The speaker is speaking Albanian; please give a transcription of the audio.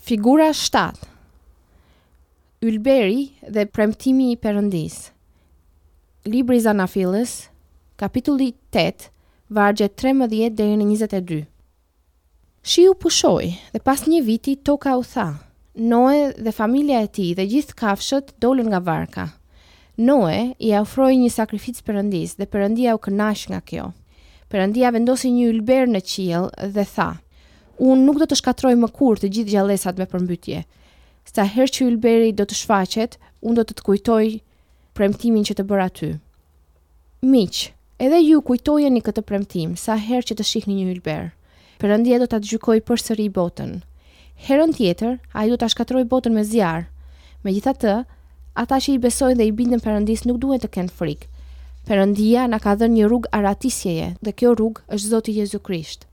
Figura 7. Ylberi dhe premtimi i Perëndisë. Libri i Zanafillës, kapitulli 8, vargjet 13 deri në 22. Shiu pushoi dhe pas një viti toka u tha. Noe dhe familja e tij dhe gjithë kafshët dolën nga varka. Noe i ofroi një sakrificë Perëndisë dhe Perëndia u kënaq nga kjo. Perëndia vendosi një ylber në qiell dhe tha: Unë nuk do të shkatroj më kurrë të gjithë gjallësat me përmbytje. Sa herë që ylberi do të shfaqet, unë do të të kujtoj premtimin që të bëra ty. Miq, edhe ju kujtojeni këtë premtim sa herë që të shihni një ylber. Perëndia do ta gjykojë përsëri botën. Herën tjetër, ai do ta shkatroj botën me zjarr. Megjithatë, ata që i besojnë dhe i bindën Perëndisë nuk duhen të kenë frikë. Perëndia na ka dhënë një rrugë aratisjeje dhe kjo rrugë është Zoti Jezu Krisht.